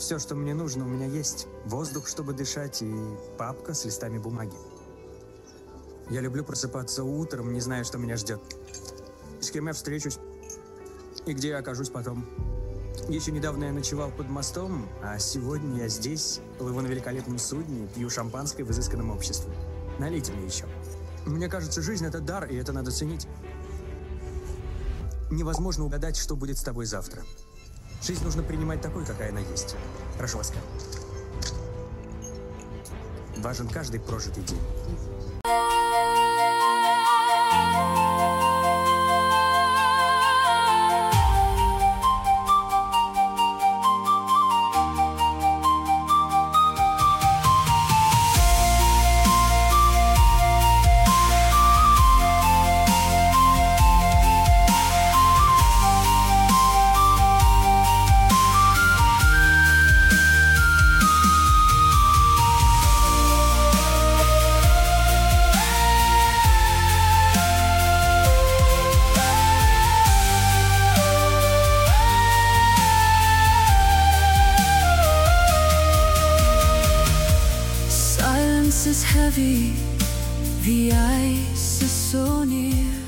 Все, что мне нужно, у меня есть. Воздух, чтобы дышать, и папка с листами бумаги. Я люблю просыпаться утром, не зная, что меня ждет. С кем я встречусь и где я окажусь потом. Еще недавно я ночевал под мостом, а сегодня я здесь, плыву на великолепном судне, пью шампанское в изысканном обществе. Налейте мне еще. Мне кажется, жизнь — это дар, и это надо ценить. Невозможно угадать, что будет с тобой завтра. Жизнь нужно принимать такой, какая она есть. Прошу вас. Важен каждый прожитый день. Silence is heavy, the ice is so near.